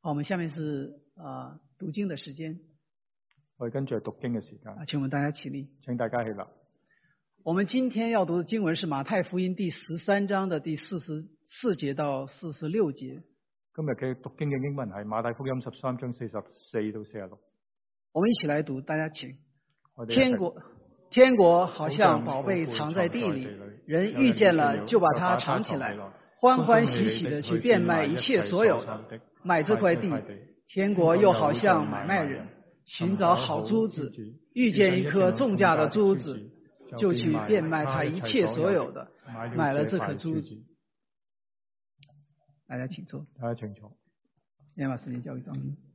好，我们下面是读经的时间。 我哋跟住係讀經嘅時間， 請我們大家起立。 請大家起立。 我們今天要讀的經文是馬太福音第13章的第44節到46節。 今日嘅讀經嘅經文係馬太福音13章44到46。 我們一起來讀，大家請。 我哋天國好像寶貝藏在地裏，人遇見了就把它藏起來，歡歡喜喜的去變賣一切所有的，買這塊地。天國又好像買賣人，尋找好珠子，遇見一顆重價的珠子，就去變賣他一切所有的，買了這顆珠子。大家請坐。 大家請坐。 先把時間交給張明。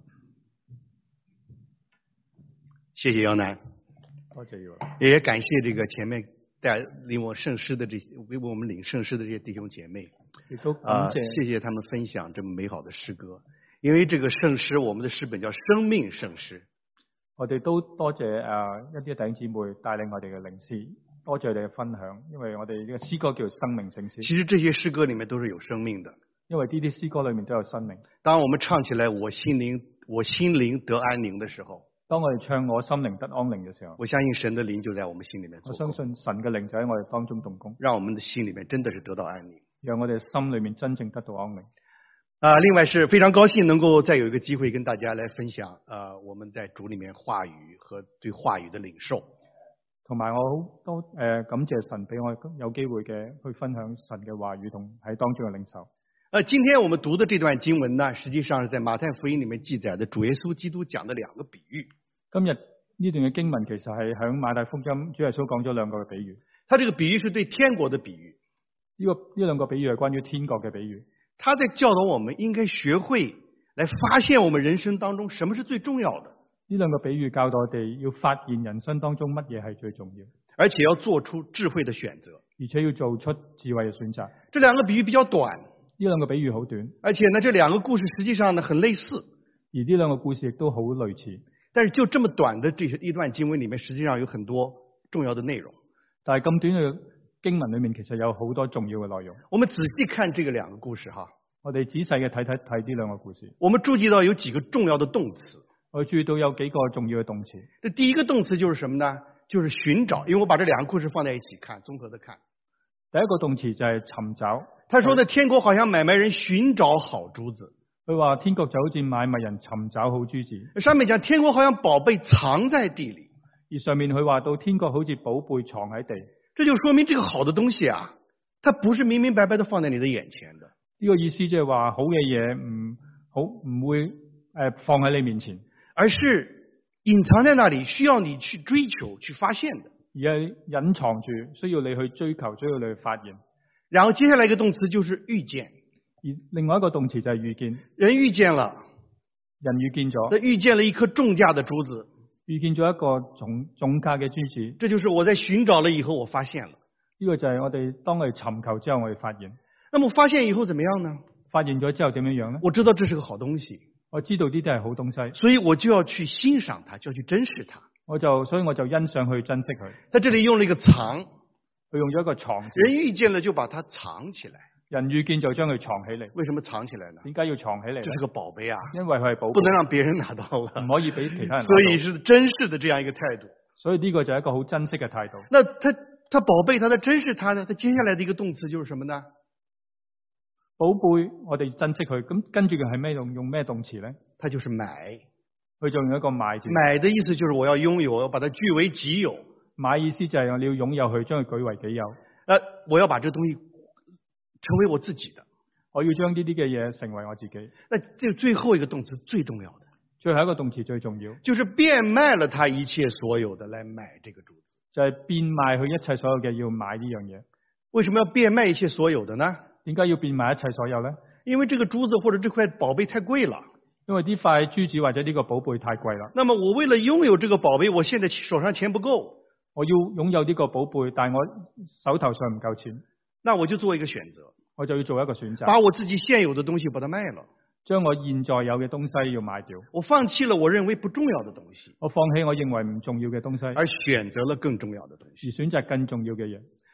謝謝姚楠， 多謝姚。 也感謝這個前面帶領我聖詩的為我們領聖詩的這些弟兄姐妹， 亦都感謝謝謝他們分享這麼美好的詩歌。因為這個聖詩，我們的詩本叫生命聖詩。 我哋都多謝一啲弟兄姊妹帶領我哋嘅領詩，多謝你哋嘅分享。因為我哋呢個詩歌叫生命聖詩。 其實這些詩歌裡面都是有生命的。 因為呢啲詩歌裡面都有生命。 當我們唱起來我心靈得安寧的時候， 當我哋唱我心靈得安寧嘅時候， 我相信神的靈就在我們心裡面做工。 我相信神嘅靈就喺我哋當中動工， 讓我們的心裡面真的是得到安寧， 讓我哋心裡面真正得到安寧。 另外是非常高興能夠再有一個機會跟大家來分享我們在主裡面話語和對話語的領受。 同埋我好多感謝神俾我有機會嘅去分享神嘅話語同喺當中嘅領受。 今天我們讀的這段經文呢，實際上是在馬太福音裡面記載的主耶穌基督講的兩個比喻。 今日呢段嘅經文其實係響馬太福音主耶穌講咗兩個嘅比喻。 他這個比喻是對天國的比喻。 呢兩個比喻係關於天國嘅比喻。 他在教導我們應該學會來發現我們人生當中什麼是最重要的。 呢兩個比喻教導我哋要發現人生當中乜嘢係最重要， 而且要做出智慧的選擇， 而且要做出智慧嘅選擇。 這兩個比喻比較短， 呢兩個比喻好短， 而且呢，這兩個故事實際上呢很類似， 而呢兩個故事亦都好類似。 但是就這麼短的這一段經文裡面，實際上有很多重要的內容。 但係咁短嘅經文裡面，其實有好多重要嘅內容。 我們仔細看這個兩個故事哈， 我哋仔細嘅睇呢兩個故事。 我們注意到有幾個重要的動詞。 我注意到有幾個重要嘅動詞。 這第一個動詞就是什麼呢？就是尋找。因為我把這兩個故事放在一起看，綜合的看。 第一個動詞就係尋找。 他說的天國好像買賣人尋找好珠子。 佢話天國就好似買賣人尋找好珠子。 上面講天國好像寶貝藏在地裏， 而上面佢話到天國好似寶貝藏喺地。 這就說明這個好的東西啊，它不是明明白白的放在你的眼前的。 呢個意思即係話好嘅嘢唔會放喺你面前，而是隱藏在那裏，需要你去追求、去發現的。 而係隱藏住，需要你去追求，需要你去發現。 然後接下來一個動詞就是遇見， 而另外一個動詞就係遇見。 人遇見了， 人遇見咗， 他遇見了一顆重價的珠子， 遇見咗一個重價嘅珠子。 這就是我在尋找了以後，我發現了。 呢個就係我哋當我哋尋求之後，我哋發現。 那麼發現以後怎麼樣呢？ 發現咗之後點樣呢？ 我知道這是個好東西， 我知道呢啲係好東西， 所以我就要去欣賞它，就要去珍視它。 所以我就欣賞去珍惜佢。 他這裏用了一個藏， 佢用咗一個藏字。 人遇見了就把它藏起來。 人遇見就將佢藏起嚟。 為什麼藏起來呢？ 點解要藏起嚟？ 這是個寶貝啊！ 因為佢係寶貝， 不能讓別人拿到了， 唔可以俾其他人拿到。 所以是珍視的這樣一個態度。 所以呢個就係一個好珍惜嘅態度。 那他寶貝，他在珍視他呢？他接下來的一個動詞就是什麼呢？ 寶貝，我哋珍惜佢，咁跟住佢係咩用咩動詞呢？ 他就是買， 佢就用一個買字。 買的意思就是我要擁有，我要把它據為己有。 買意思就係你要擁有佢，將佢據為己有。 我要把這東西成為我自己的， 我要將呢啲嘅嘢成為我自己。 那這最後一個動詞最重要的， 最後一個動詞最重要， 就是變賣了他一切所有的來買這個珠子。 就係變賣佢一切所有嘅，要買呢樣嘢。 為什麼要變賣一切所有的呢？ 點解要變賣一切所有呢？ 因為這個珠子或者這塊寶貝太貴了。 因為呢塊珠子或者呢個寶貝太貴啦。 那麼我為了擁有這個寶貝，我現在手上錢不夠， 我要擁有呢個寶貝，但係我手頭上唔夠錢， 那我就做一個選擇， 我就要做一個選擇， 把我自己現有的東西把它賣了， 將我現在有嘅東西要賣掉， 我放棄了我認為不重要的東西， 我放棄我認為唔重要嘅東西， 而選擇了更重要的東西， 而選擇更重要嘅嘢。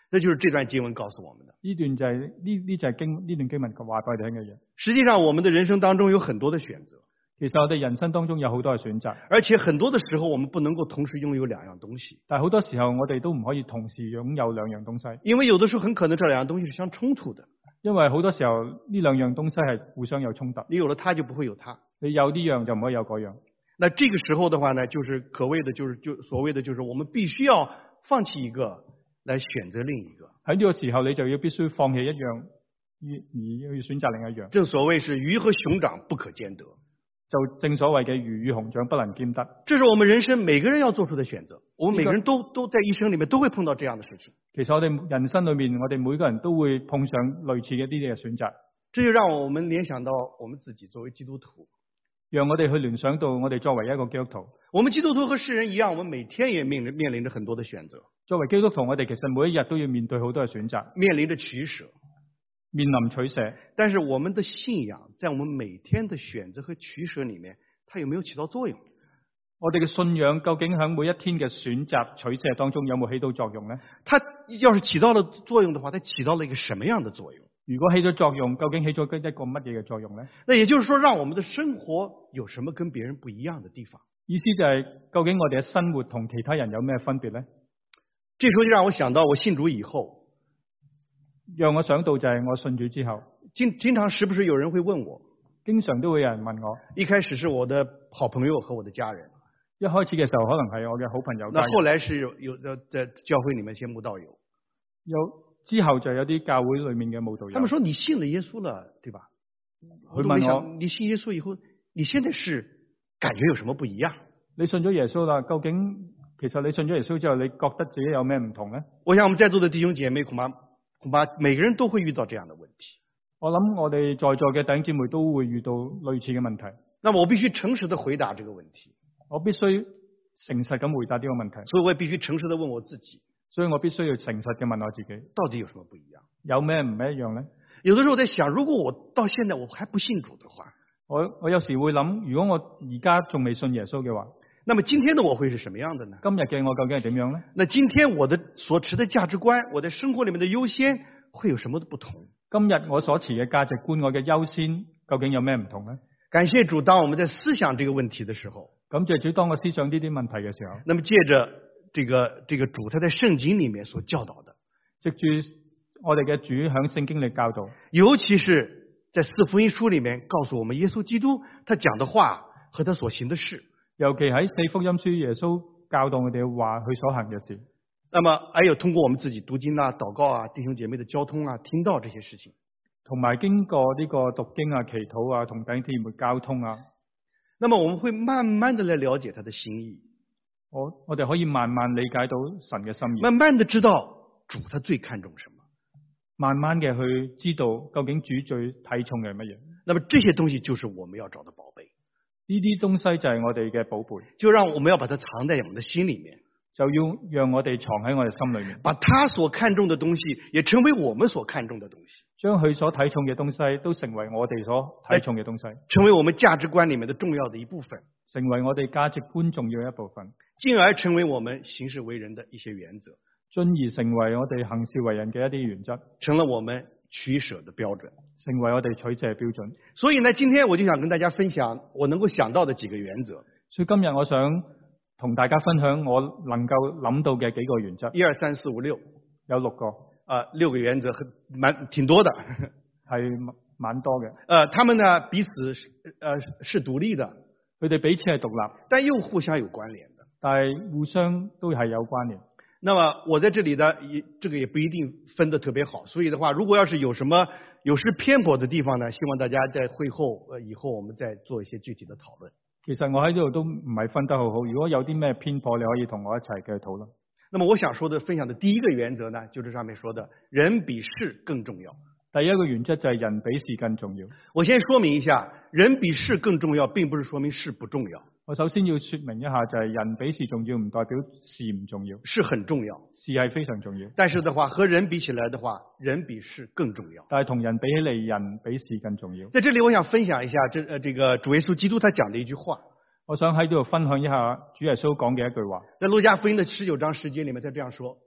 那就是這段經文告訴我們的。 呢段就係呢段經文話俾我哋聽嘅嘢。 實際上，我們的人生當中有很多的選擇。 其實我哋人生當中有好多嘅選擇， 而且很多的時候，我們不能夠同時擁有兩樣東西。 但係好多時候我哋都唔可以同時擁有兩樣東西， 因為有的時候很可能這兩樣東西是相衝突的。 因為好多時候呢兩樣東西係互相有衝突。 你有了它就不會有它， 你有呢樣就唔可以有嗰樣。 那這個時候的話呢，就是可謂的，就所謂的，就是我們必須要放棄一個，來選擇另一個。 喺呢個時候，你就要必須放棄一樣，而要選擇另一樣。 正所謂是魚和熊掌不可兼得， 就正所謂嘅魚與熊掌不能兼得。 這是我們人生每個人要做出的選擇。我們每個人都在一生裏面都會碰到這樣的事情。 其實我哋人生裏面，我哋每個人都會碰上類似嘅呢啲嘅選擇。 這就讓我們聯想到我們自己作為基督徒， 讓我哋去聯想到我哋作為一個基督徒。 我們基督徒和世人一樣，我們每天也面臨着很多的選擇。 作為基督徒，我哋其實每一日都要面對好多嘅選擇， 面臨着取捨， 面臨取捨。 但是我們的信仰在我們每天的選擇和取捨裏面，它有沒有起到作用？ 我哋嘅信仰究竟喺每一天嘅選擇取捨當中有冇起到作用呢？ 它要是起到了作用的話，它起到了一個什麼樣的作用？ 如果起咗作用，究竟起咗一個乜嘢嘅作用呢？ 那也就是說，讓我們的生活有什麼跟別人不一樣的地方？ 意思就係究竟我哋嘅生活同其他人有咩分別呢？ 這時候就讓我想到，我信主以後， 讓我想到就係我信主之後， 經常時不時有人會問我， 經常都會有人問我。 一開始是我的好朋友和我的家人， 一開始嘅時候可能係我嘅好朋友家人， 那後來是有在教會裏面一些慕道友， 之後就有啲教會裏面嘅慕道友。 他們說你信了耶穌了，對吧？ 佢問我， 你信耶穌以後，你現在是感覺有什麼不一樣？ 你信咗耶穌啦，究竟其實你信咗耶穌之後，你覺得自己有咩唔同呢？ 我想我們在座的弟兄姐妹恐怕每個人都會遇到這樣的問題。 我諗我哋在座嘅弟兄姊妹都會遇到類似嘅問題。 那麼我必須誠實地回答這個問題。 我必須誠實咁回答呢個問題。 所以我也必須誠實地問我自己。 所以我必須要誠實嘅問我自己， 到底有什麼不一樣？ 有咩唔一樣呢？ 有的時候我在想，如果我到現在我還不信主的話， 我有時會諗，如果我而家仲未信耶穌嘅話， 那麼今天的我會是什麼樣的呢？ 今日嘅我究竟係點樣呢？ 那今天我的所持的價值觀，我在生活裏面的優先會有什麼的不同？ 今日我所持嘅價值觀，我嘅優先究竟有咩唔同呢？ 感謝主，當我們在思想這個問題的時候， 感謝主，當我思想呢啲問題嘅時候， 那麼借着這個主他在聖經裏面所教導的， 藉住我哋嘅主響聖經裏教導， 尤其是在四福音書裏面告訴我們耶穌基督他講的話和他所行的事， 尤其喺四福音書耶穌教導我哋嘅話，佢所行嘅事。 那麼還有通過我們自己讀經啊、禱告啊、弟兄姐妹的交通啊，聽到這些事情， 同埋經過呢個讀經啊、祈禱啊、同弟兄姊妹交通啊， 那麼我們會慢慢的來了解他的心意。 我哋可以慢慢理解到神嘅心意， 慢慢的知道主他最看重什麼， 慢慢嘅去知道究竟主最睇重嘅係乜嘢。 那麼這些東西就是我們要找的寶貝， 呢啲東西就係我哋嘅寶貝， 就讓我們要把它藏在我們的心裏面， 就要讓我哋藏喺我哋心裏面， 把他所看重的東西也成為我們所看重的東西， 將佢所睇重嘅東西都成為我哋所睇重嘅東西， 成為我們價值觀裏面的重要的一部分， 成為我哋價值觀重要一部分， 進而成為我們行事為人的一些原則， 進而成為我哋行事為人嘅一啲原則， 成了我們取捨的標準， 成為我哋取捨標準。 所以呢，今天我就想跟大家分享我能夠想到的幾個原則。 所以今日我想同大家分享我能夠諗到嘅幾個原則。 1、2、3、4、5、6， 有6個。 6個原則挺多的， 係蠻多嘅。 他們呢彼此是獨立的， 佢哋彼此係獨立， 但又互相有關聯的。 但係互相都係有關聯。 那麼我在這裡呢，這個也不一定分得特別好，所以的話，如果要是有什麼有失偏頗的地方呢，希望大家在會後以後我們再做一些具體的討論。 其實我喺呢度都唔係分得好好，如果有啲咩偏頗，你可以同我一齊嘅討論。 那麼我想說的分享的第一個原則呢，就是上面說的人比事更重要。 第一個原則就係人比事更重要。 我先說明一下，人比事更重要，並不是說明事不重要。 我首先要說明一下，就係人比事重要，唔代表事唔重要。 是很重要， 事係非常重要。 但是的話，和人比起來的話，人比事更重要。 但係同人比起嚟，人比事更重要。 在這裡，我想分享一下這個主耶穌基督他講的一句話。 我想喺呢度分享一下主耶穌講嘅一句話。 在路加福音的19章10節裡面，他這樣說：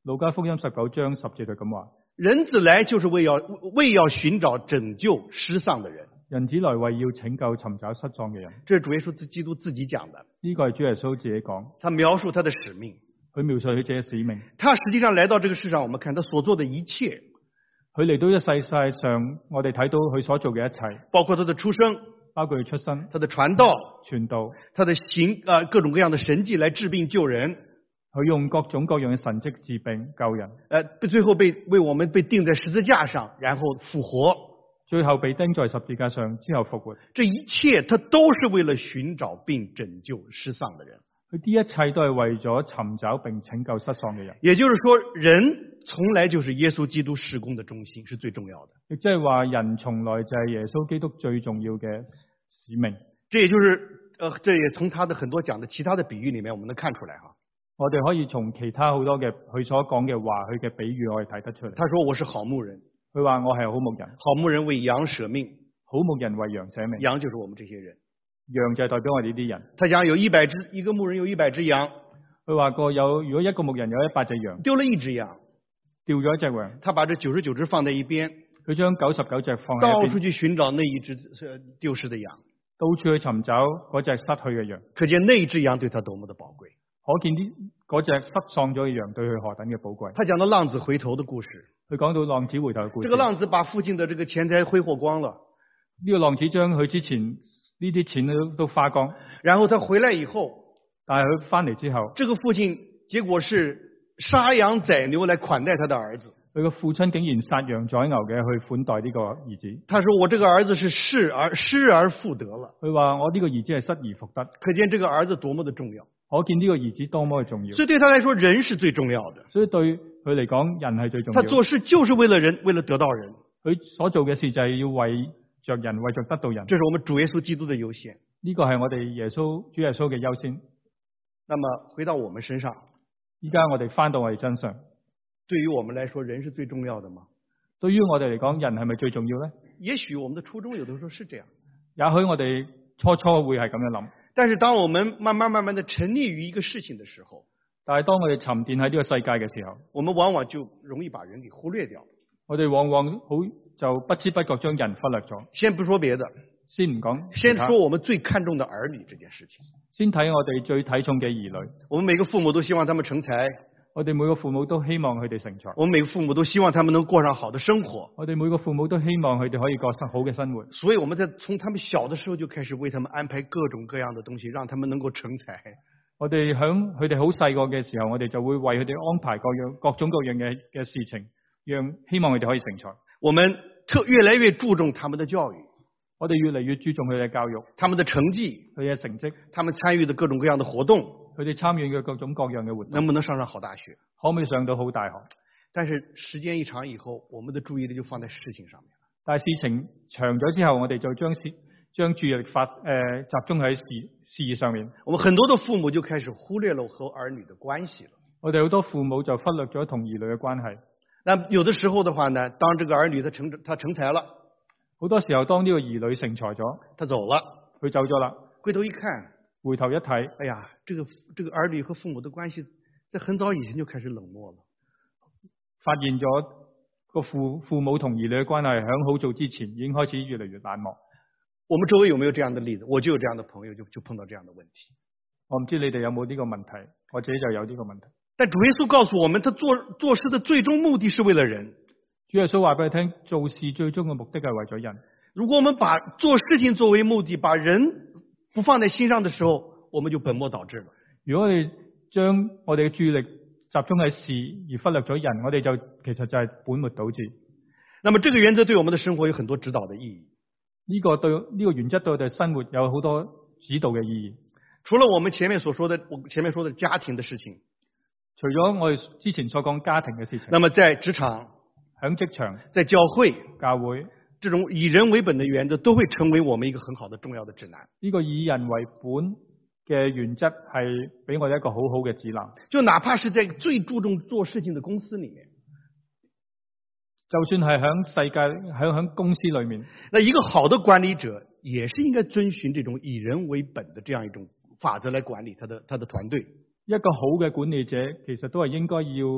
路加福音19章10節就咁話： 人子來就是為要尋找拯救失喪的人。 人子來為要拯救尋找失喪嘅人。 這是主耶穌基督自己講的。 呢個係主耶穌自己講。 他描述他的使命。 佢描述佢自己嘅使命。 他實際上來到這個世上，我們看他所做的一切。 佢嚟到呢個世界上，我哋睇到佢所做嘅一切， 包括他的出生， 包括佢出生， 他的傳道，他的各種各樣的神蹟來治病救人。 佢用各種各樣嘅神蹟治病救人。 最後為我們被釘在十字架上，然後復活。 最後被釘在十字架上之後復活。 這一切，他都是為了尋找並拯救失喪的人。 佢啲一切都係為咗尋找並拯救失喪嘅人。 也就是說，人從來就是耶穌基督事工的中心，是最重要的。 亦即係話，人從來就係耶穌基督最重要嘅使命。 這也就是這也從他的很多講的其他的比喻裏面，我們能看出來哈。 我哋可以從其他好多嘅佢所講嘅話，佢嘅比喻，我哋睇得出嚟。 他說我是好牧人， 佢話我係好牧人， 好牧人為羊捨命， 好牧人為羊捨命， 羊就是我們這些人， 羊就係代表我哋呢啲人。 他講有一個牧人有100隻羊， 佢話過如果一個牧人有100隻羊， 丟了一隻羊， 掉咗一隻羊， 他把這99隻放在一邊， 佢將99隻放喺一邊， 到處去尋找那一隻丟失的羊， 到處去尋找嗰隻失去嘅羊， 可見那一隻羊對他多麼的寶貴， 可見嗰隻失喪咗嘅羊對佢何等嘅寶貴。 他講到浪子回頭的故事， 佢講到浪子回頭嘅故事。 這個浪子把父親的這個錢財揮霍光了， 呢個浪子將佢之前呢啲錢都花光， 然後他回來以後， 但係佢翻嚟之後， 這個父親結果是殺羊宰牛來款待他的兒子。 佢個父親竟然殺羊宰牛嘅去款待呢個兒子。 他說我這個兒子是失而復得了。 佢話我呢個兒子係失而復得。 可見這個兒子多麼的重要。 可見呢個兒子多麼嘅重要。 所以對他來說，人是最重要的。 所以對佢嚟講，人係最重要。 他做事就是為了人，為了得到人。 佢所做嘅事就係要為着人，為着得到人。 這是我們主耶穌基督的優先。 呢個係我哋主耶穌嘅優先。 那麼回到我們身上， 依家我哋翻到我哋身上， 對於我們來說，人是最重要的嗎？ 對於我哋嚟講，人係咪最重要呢？ 也許我們的初衷有的時候是這樣。 也許我哋初初會係咁樣諗。 但是當我們慢慢的沉溺於一個事情的時候， 但係當我哋沉澱喺呢個世界嘅時候， 我們往往就容易把人給忽略掉。 我哋往往就不知不覺將人忽略咗。 先不說別的， 先唔講， 先說我們最看重的兒女這件事情。 先睇我哋最睇重嘅兒女。 我們每個父母都希望他們成才。 我哋每個父母都希望佢哋成才。 我們每個父母都希望他們能過上好的生活。 我哋每個父母都希望佢哋可以過上好嘅生活。 所以我們從他們小的時候就開始為他們安排各種各樣的東西，讓他們能夠成才。 我哋響佢哋好細個嘅時候，我哋就會為佢哋安排各種各樣嘅事情，希望佢哋可以成才。 我們越來越注重他們的教育。 我哋越嚟越注重佢哋嘅教育， 他們的成績， 佢嘅成績， 他們參與的各種各樣的活動， 佢哋參與嘅各種各樣嘅活動， 能不能上好大學？ 可唔可以上到好大學？ 但是時間一長以後，我們的注意力就放在事情上面。 但係事情長咗之後，我哋就將注意力集中喺事業上面。我們很多的父母就開始忽略了和兒女的關係了。 我哋好多父母就忽略咗同兒女嘅關係。 那有的時候的話呢，當這個兒女他成才了， 好多時候當呢個兒女成才咗， 他走了， 佢走咗啦， 回頭一看， 回頭一睇， 哎呀，這個兒女和父母的關係在很早以前就開始冷漠了。 發現咗個父母同兒女嘅關係響好早之前已經開始越嚟越冷漠。 我們周圍有沒有這樣的例子？我就有這樣的朋友，就碰到這樣的問題。 我唔知你哋有冇呢個問題，我自己就有呢個問題。 但主耶穌告訴我們，他做事的最終目的是為了人。 主耶穌話俾你聽，做事最終嘅目的係為咗人。 如果我們把做事情作為目的，把人不放在心上的時候，我們就本末倒置了。如果你將我哋嘅注意力集中喺事而忽略咗人，我哋就其實就係本末倒置。那麼這個原則對我們的生活有很多指導的意義。呢個原則對我哋生活有好多指導嘅意義。除了我們前面說的家庭的事情，除咗我哋之前所講家庭嘅事情，那麼在職場、響職場、在教會、這種以人為本的原則都會成為我們一個很好的重要的指南。呢個以人為本嘅原則係俾我哋一個好好嘅指南。就哪怕是在最注重做事情的公司裏面，就算係響世界響公司裏面，那一個好的管理者也是應該遵循這種以人為本的這樣一種法則來管理他的團隊。一個好嘅管理者其實都係應該要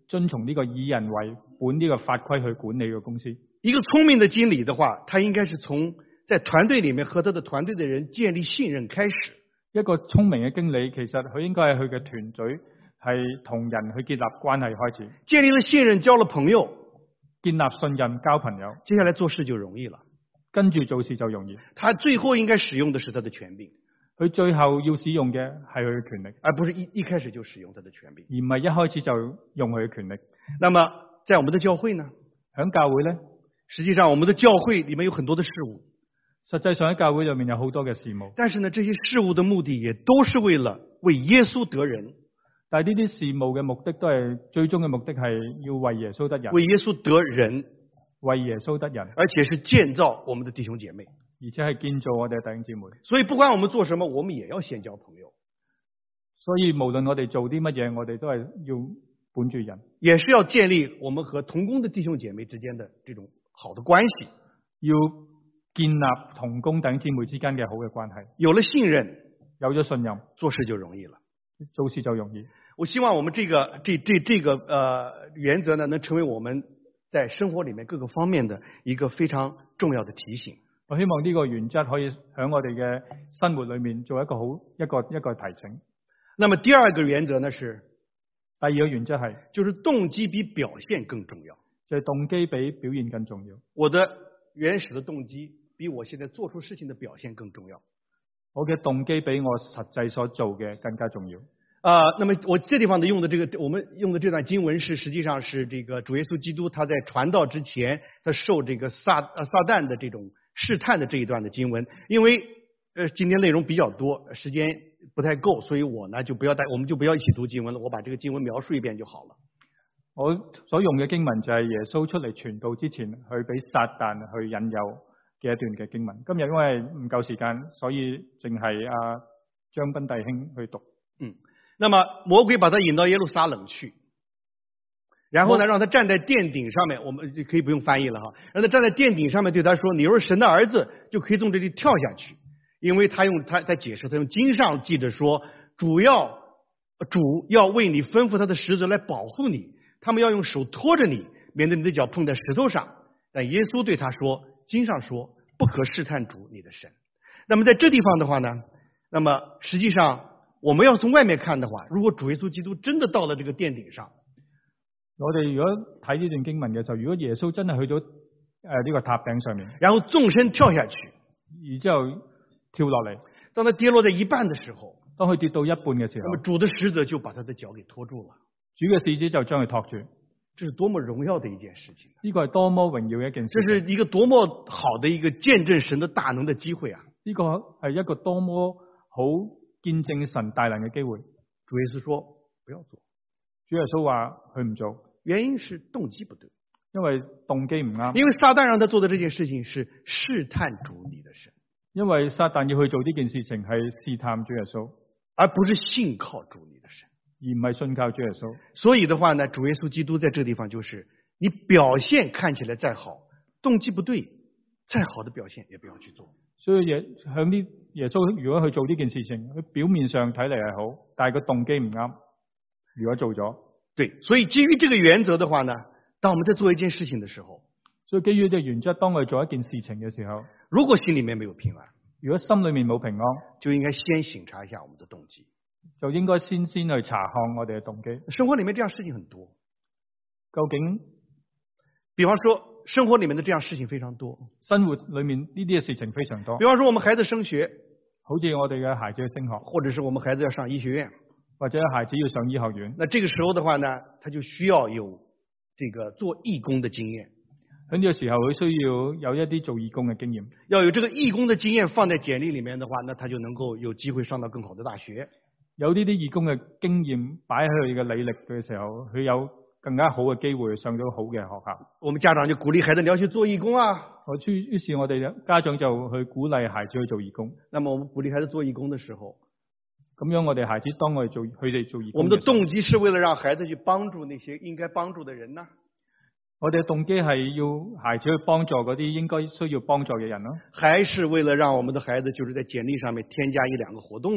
遵從呢個以人為本呢個法規去管理個公司。 一個聰明的經理的話，他應該是從在團隊裏面和他的團隊的人建立信任開始。 一個聰明嘅經理，其實佢應該係佢嘅團隊係同人去建立關係開始。 建立了信任，交了朋友， 建立信任，交朋友， 接下來做事就容易了。 跟住做事就容易。 他最後應該使用的是他的權柄。 佢最後要使用嘅係佢嘅權力， 而不是一開始就使用他的權柄， 而唔係一開始就用佢嘅權力。 那麼在我們的教會呢？ 響教會咧， 實際上我們的教會裏面有很多的事務。 實際上喺教會裏面有好多嘅事務， 但是呢，這些事務的目的也都是為了為耶穌得人。 但係呢啲事務嘅目的都係最終嘅目的係要為耶穌得人， 為耶穌得人， 為耶穌得人， 而且是建造我們的弟兄姐妹， 而且係建造我哋嘅弟兄姊妹。 所以不管我們做什麼，我們也要先交朋友。 所以無論我哋做啲乜嘢，我哋都係要本住人， 也是要建立我們和同工的弟兄姐妹之間的這種好的關係， 要建立同工弟兄姊妹之間嘅好嘅關係。 有了信任， 有咗信任， 做事就容易了， 做事就容易。 我希望我們這個原則呢，能成為我們在生活裏面各個方面的一個非常重要的提醒。 我希望呢個原則可以喺我哋嘅生活裏面做一個好一個提醒。 那麼第二個原則呢是， 第二個原則係， 就是動機比表現更重要， 就係動機比表現更重要。 我的原始的動機比我現在做出事情的表現更重要。 我嘅動機比我實際所做嘅更加重要。 那麼我這地方的用的我們用的這段經文實際上是這個主耶穌基督他在傳道之前，他受這個撒旦的這種試探的這一段的經文。因為今天內容比較多，時間不太夠，所以我呢我們就不要一起讀經文了，我把這個經文描述一遍就好了。 我所用嘅經文就係耶穌出嚟傳道之前，去俾撒旦去引誘嘅一段嘅經文。今日因為唔夠時間，所以淨係阿張斌弟兄去讀。 那麼魔鬼把他引到耶路撒冷去，然後呢，讓他站在殿頂上面，我們可以不用翻譯了哈，讓他站在殿頂上面對他說：“你若是神的兒子，就可以從這裡跳下去。”因為他在解釋，他用經上記着說，主要為你吩咐他的使者來保護你，他們要用手托着你，免得你的腳碰在石頭上。但耶穌對他說：“經上說，不可試探主你的神。”那麼在這地方的話呢，那麼實際上我們要從外面看的話，如果主耶穌基督真的到了這個殿頂上， 我哋如果睇呢段經文嘅時候，如果耶穌真係去到呢個塔頂上面， 然後縱身跳下去， 然之後跳落嚟， 當他跌落在一半的時候， 當佢跌到一半嘅時候， 那麼主的使者就把他的腳給拖住了。 主嘅使者就將佢托住。 這是多麼榮耀的一件事情！ 呢個係多麼榮耀嘅一件事情。 這是一個多麼好的一個見證神的大能的機會啊！ 呢個係一個多麼好見證神大能嘅機會。 主耶穌說不要做， 主耶穌話佢唔做， 原因是動機不對， 因為動機唔啱。 因為撒旦讓他做的這件事情是試探主你的神， 因為撒旦要去做呢件事情係試探主耶穌， 而不是信靠主你的神， 而唔係信靠主耶穌。 所以的話呢，主耶穌基督在這個地方就是你表現看起來再好，動機不對，再好的表現也不要去做。 所以向啲耶穌如果去做呢件事情，佢表面上睇嚟係好，但係個動機唔啱。如果做咗， 對，所以基於這個原則的話呢，當我們在做一件事情的時候， 所以基於呢個原則，當我哋做一件事情嘅時候， 如果心裏面沒有平安， 如果心裏面冇平安， 就應該先審查一下我們的動機， 就應該先去查看我哋嘅動機。 生活裏面這樣事情很多， 究竟， 比方說生活裏面的這樣事情非常多， 生活裏面呢啲嘅事情非常多。 比方說我們孩子升學， 好似我哋嘅孩子去升學， 或者是我們孩子要上醫學院， 或者孩子要上醫學院， 那這個時候的話呢，他就需要有這個做義工的經驗。 喺呢個時候，佢需要有一啲做義工嘅經驗， 要有這個義工的經驗放在簡歷裏面的話，那他就能夠有機會上到更好的大學。 有呢啲義工嘅經驗擺喺佢嘅履歷嘅時候，佢有更加好嘅機會上到好嘅學校。 我們家長就鼓勵孩子你要去做義工啊。 於是我哋家長就去鼓勵孩子去做義工。 那麼我們鼓勵孩子做義工的時候， 咁樣我哋孩子當佢哋做義工， 我們的動機是為了讓孩子去幫助那些應該幫助的人呢？ 我哋嘅動機係要孩子去幫助嗰啲應該需要幫助嘅人咯， 還是為了讓我們的孩子就是在簡歷上面添加一兩個活動呢？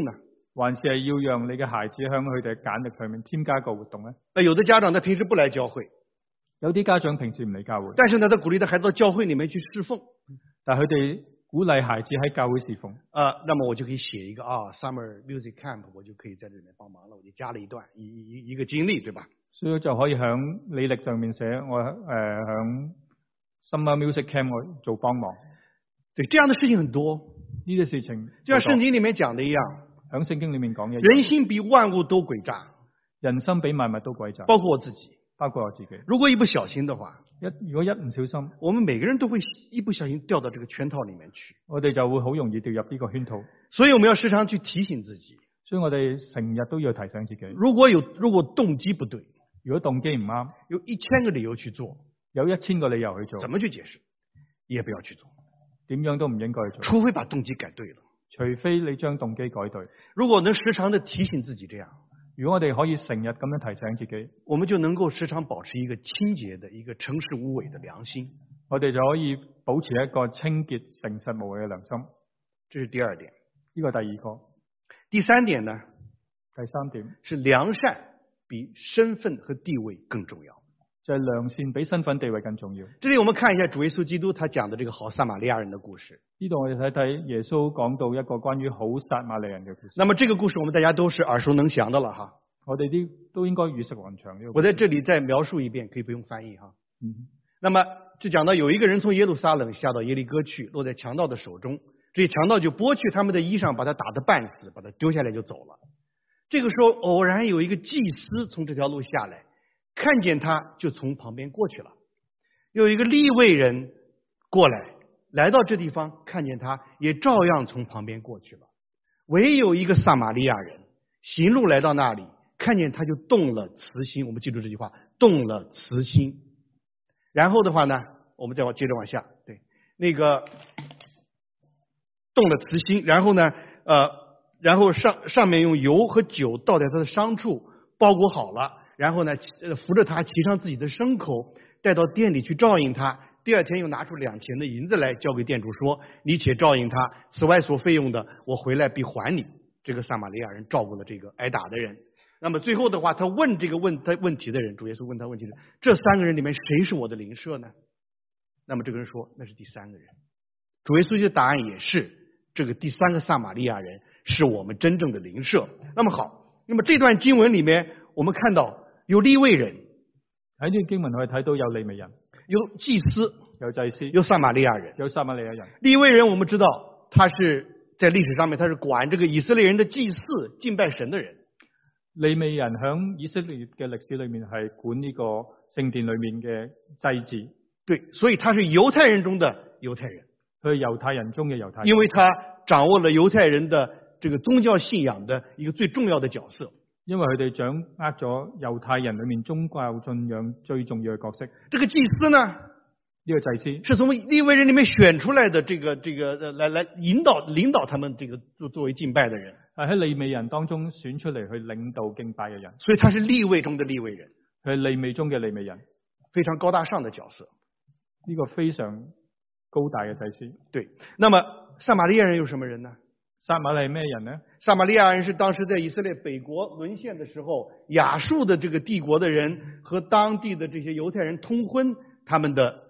還是係要讓你嘅孩子喺佢哋嘅簡歷上面添加一個活動呢？ 有的家長他平時不來教會， 有啲家長平時唔嚟教會， 但是呢，他鼓勵他孩子到教會裏面去侍奉。 但係佢哋鼓勵孩子喺教會侍奉。 那麼我就可以寫一個Summer Music Camp， 我就可以在這裏面幫忙了，我就加了一段一個經歷，對吧？所以就可以響履歷上面寫我響 Summer Music Camp 我做幫忙。 對，這樣的事情很多。 呢啲事情就像聖經裏面講的一樣， 響聖經裏面講嘅， 人心比萬物都詭詐， 人心比萬物都詭詐， 包括我自己。如果一不小心的話， 如果一唔小心， 我們每個人都會一不小心掉到這個圈套裏面去。 我哋就會好容易掉入呢個圈套。 所以我們要時常去提醒自己。 所以我哋成日都要提醒自己。 如果動機不對， 如果動機唔啱， 有1000個理由去做， 有1000個理由去做， 怎麼去解釋，也不要去做。 點樣都唔應該去做， 除非把動機改對了。 除非你將動機改對。 如果能時常的提醒自己這樣。 如果我哋可以成日咁樣提醒自己， 我們就能夠時常保持一個清潔的、一個誠實無偽的良心。 我哋就可以保持一個清潔、誠實無偽嘅良心。 這是第二點。 呢個第二個。 第三點呢？ 第三點是良善比身份和地位更重要。 就係良善比身份地位更重要。 這裏我們看一下主耶穌基督他講的這個好撒瑪利亞人的故事。 呢度我哋睇睇耶穌講到一個關於好撒瑪利亞人嘅故事。 那麼這個故事我們大家都是耳熟能詳的了哈。 我哋都應該耳熟能詳。 我在這裏再描述一遍，可以不用翻譯哈。那麼就講到有一個人從耶路撒冷下到耶利哥去，落在強盜的手中，這些強盜就剝去他們的衣裳，把他打得半死，把他丟下來就走了。這個時候偶然有一個祭司從這條路下來，看見他就從旁邊過去了。有一個利未人過來，來到這地方，看見他也照樣從旁邊過去了。唯有一個撒瑪利亞人行路來到那裡，看見他就動了慈心。我們記住這句話，動了慈心。然後的話呢，我們再接着往下，對，那個動了慈心，然後呢，然後上面用油和酒倒在他的傷處，包裹好了。然後呢，扶着他騎上自己的牲口，帶到店裡去照應他。第二天又拿出2錢的銀子來，交給店主說：“你且照應他，此外所費用的，我回來必還你。”這個撒瑪利亞人照顧了這個挨打的人。那麼最後的話，他問這個問題的人，主耶穌問他問題的人，這3個人裡面誰是我的鄰舍呢？那麼這個人說，那是第3個人。主耶穌的答案也是，這個第3個撒瑪利亞人是我們真正的鄰舍。那麼好，那麼這段經文裡面，我們看到有利未人， 喺呢個經文可以睇到有利未人， 有祭司， 有祭司， 有撒瑪利亞人， 有撒瑪利亞人。 利未人我們知道，他是在歷史上面他是管這個以色列人的祭祀敬拜神的人。 利未人響以色列嘅歷史裏面係管呢個聖殿裏面嘅祭祀。 對，所以他是猶太人中的猶太人， 佢係猶太人中嘅猶太人， 因為他掌握了猶太人的這個宗教信仰的一個最重要的角色。 因為佢哋掌握咗猶太人裏面宗教信仰最重要嘅角色。 這個祭司呢？ 呢個祭司是從利未人裡面選出來的，這個來領導他們這個作為敬拜的人。 係喺利未人當中選出嚟去領導敬拜嘅人。 所以他是利未中的利未人。 佢係利未中嘅利未人， 非常高大上的角色。 呢個非常高大嘅祭司。 對。那麼撒瑪利亞人有什麼人呢？ 撒瑪利亞係咩人呢？ 撒瑪利亞人是當時在以色列北國淪陷的時候，亞述的這個帝國的人和當地的這些猶太人通婚，他們的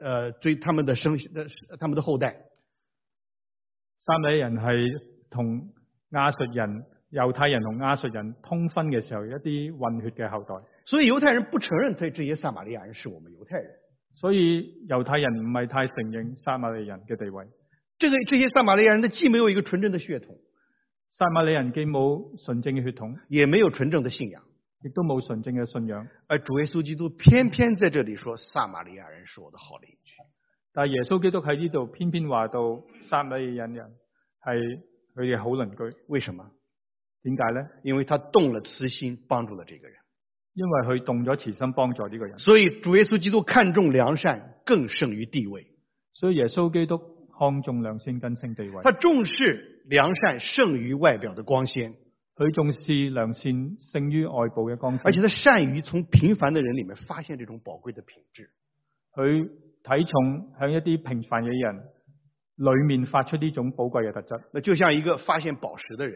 後代。 撒瑪利亞人係同亞述人、猶太人同亞述人通婚嘅時候一啲混血嘅後代。 所以猶太人不承認這些撒瑪利亞人是我們猶太人。 所以猶太人唔係太承認撒瑪利亞人嘅地位。 這些撒瑪利亞人，他既沒有一個純正的血統， 撒瑪利亞人既冇純正嘅血統， 也沒有純正的信仰， 亦都冇純正嘅信仰。 而主耶穌基督偏偏在這裏說，撒瑪利亞人是我的好鄰居。 但係耶穌基督喺呢度偏偏話到撒瑪利亞人係佢嘅好鄰居。 為什麼？ 點解呢？ 因為他動了慈心，幫助了這個人。 因為佢動咗慈心幫助呢個人。 所以主耶穌基督看重良善，更勝於地位。 所以耶穌基督看重良善更勝地位。 他重視良善勝於外表的光鮮。 佢重視良善勝於外部嘅光鮮。 而且他善於從平凡的人裏面發現這種寶貴的品質。 佢睇重向一啲平凡嘅人裏面發出呢種寶貴嘅特質。 那就像一個發現寶石的人。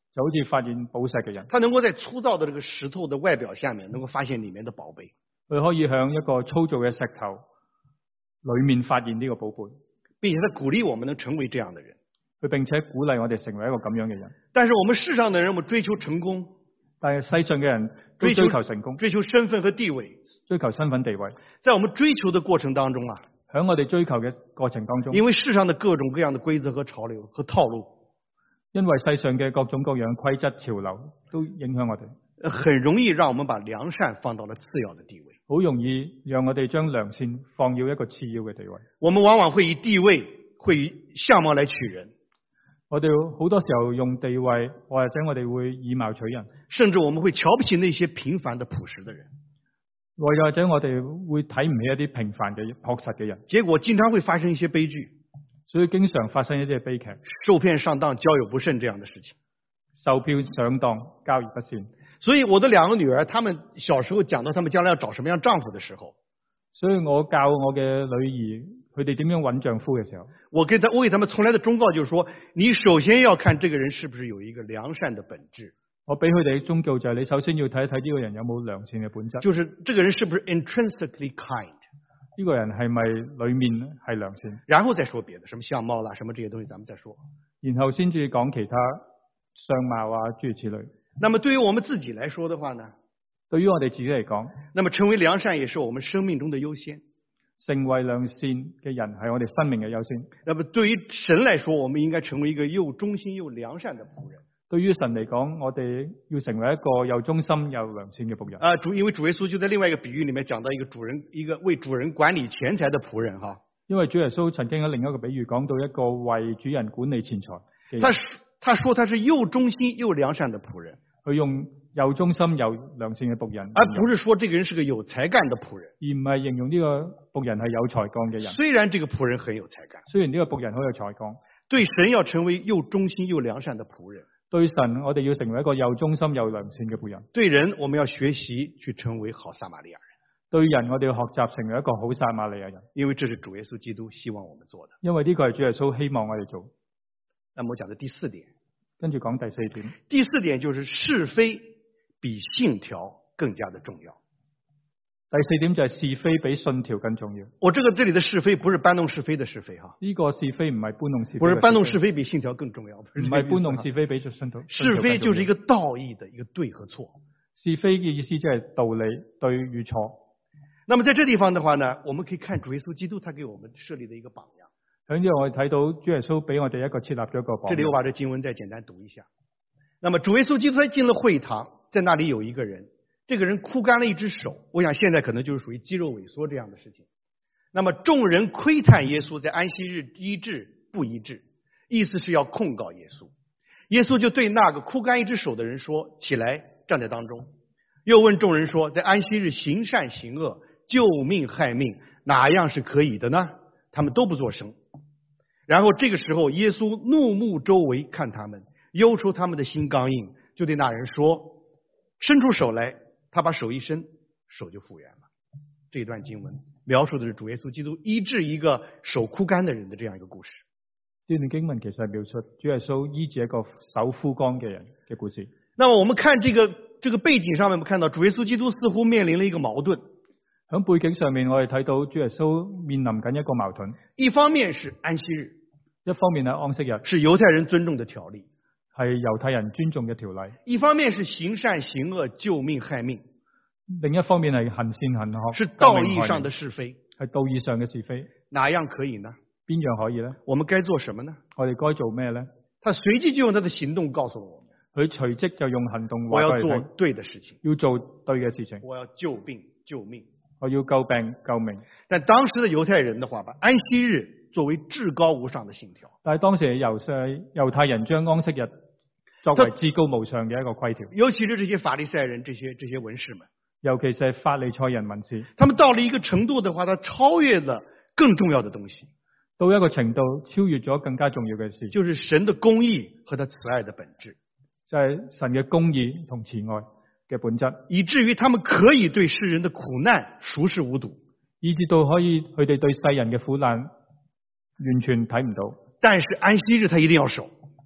就好似發現寶石嘅人， 他能夠在粗糙的這個石頭的外表下面，能夠發現裡面的寶貝。 佢可以向一個粗糙嘅石頭裡面發現呢個寶貝， 並且他鼓勵我們能成為這樣的人。 佢並且鼓勵我哋成為一個咁樣嘅人。 但是我們世上的人，我們追求成功， 但係世上嘅人都追求成功， 追求身份和地位， 追求身份地位。 在我們追求的過程當中啊， 喺我哋追求嘅過程當中， 因為世上的各種各樣的規則和潮流和套路， 因為世上嘅各種各樣規則潮流都影響我哋， 很容易讓我們把良善放到了次要的地位， 好容易讓我哋將良善放到一個次要嘅地位。 我們往往會以地位、會以相貌來取人。 我哋好多時候用地位，或者我哋會以貌取人， 甚至我們會瞧不起那些平凡的樸實的人， 或者我哋會睇唔起一啲平凡嘅樸實嘅人， 結果經常會發生一些悲劇， 所以經常發生一啲悲劇， 受騙上當、交友不慎這樣的事情， 受騙上當、交友不慎。 所以我的兩個女兒，她們小時候講到她們將來要找什麼樣丈夫的時候， 所以我教我嘅女兒，佢哋點樣揾丈夫嘅時候， 我給他們從來的忠告就是說，你首先要看這個人是不是有一個良善的本質。 我俾佢哋嘅忠告就係，你首先要睇一睇呢個人有冇良善嘅本質， 就是這個人是不是 intrinsically kind， 呢個人係咪裏面係良善， 然後再說別的，什麼相貌啦，什麼這些東西咱們再說， 然後先至講其他相貌啊諸如此類。 那麼對於我們自己來說的話呢， 對於我哋自己嚟講， 那麼成為良善也是我們生命中的優先。 成為良善嘅人係我哋生命嘅優先。 那麼對於神來說，我們應該成為一個又忠心又良善的僕人。 對於神嚟講，我哋要成為一個又忠心又良善嘅僕人。 因為主耶穌就在另外一個比喻裏面講到一個主人，一個為主人管理錢財的僕人哈。因為主耶穌曾經喺另一個比喻講到一個為主人管理錢財嘅人。 他說他是又忠心又良善的僕人。 佢用又忠心又良善嘅僕人， 而不是說這個人是個有才幹的僕人， 而唔係形容呢個僕人係有才幹嘅人。 雖然這個僕人很有才幹， 雖然呢個僕人好有才幹， 對神要成為又忠心又良善的僕人。 對神，我哋要成為一個又忠心又良善嘅僕人。 對人，我們要學習去成為好撒瑪利亞人。 對人，我哋要學習成為一個好撒瑪利亞人， 因為這是主耶穌基督希望我們做的。 因為呢個係主耶穌希望我哋做。 那麼我講的第四點， 跟住講第四點。 第四點就是是非比信條更加的重要。 第四點就係是非比信條更重要。 我這裏的是非不是搬弄是非的是非哈。 呢個是非唔係搬弄是非， 不是搬弄是非比信條更重要。唔係搬弄是非比信條。 是非就是一個道義的一個對和錯。 是非嘅意思即係道理對與錯。 那麼在這地方的話呢，我們可以看主耶穌基督他給我們設立的一個榜樣。 喺呢度我哋睇到主耶穌俾我哋一個設立咗一個榜樣。 這裏我把這經文再簡單讀一下。那麼主耶穌基督他進了會堂，在那裏有一個人，這個人枯乾了一隻手，我想現在可能就是屬於肌肉萎縮這樣的事情。那麼眾人窺探耶穌在安息日醫治不醫治，意思是要控告耶穌。耶穌就對那個枯乾一隻手的人說：起來，站在當中。又問眾人說：在安息日行善行惡，救命害命，哪樣是可以的呢？他們都不作聲。然後這個時候耶穌怒目周圍看他們，憂愁他們的心剛硬，就對那人說：伸出手來。他把手一伸，手就復原了。這段經文描述的是主耶穌基督醫治一個手枯乾的人的這樣一個故事。 這段經文其實係描述主耶穌醫治一個手枯乾嘅人嘅故事。 那麼我們看這個背景上面，我們看到主耶穌基督似乎面臨了一個矛盾。 喺背景上面，我哋睇到主耶穌面臨緊一個矛盾。 一方面是安息日， 一方面係安息日， 是猶太人尊重的條例。 係猶太人尊重嘅條例。 一方面是行善行惡救命害命， 另一方面係行善行惡， 是道義上的是非， 係道義上嘅是非。 哪樣可以呢？ 邊樣可以呢？ 我們該做什麼呢？ 我哋該做咩呢？ 他隨即就用他的行動告訴我們， 佢隨即就用行動話， 我要做對的事情， 要做對嘅事情， 我要救病救命， 我要救病救命。 但當時的猶太人的話，把安息日作為至高無上的信條。 但係當時猶太人將安息日作為至高無上嘅一個規條， 尤其是這些法利賽人，這些文士們， 尤其是法利賽人文士， 他們到了一個程度的話，他超越了更重要的東西， 到一個程度超越咗更加重要嘅事， 就是神的公義和他慈愛的本質， 就係神嘅公義同慈愛嘅本質， 以至於他們可以對世人的苦難熟視無睹， 以至到可以佢哋對世人嘅苦難完全睇唔到。 但是安息日他一定要守，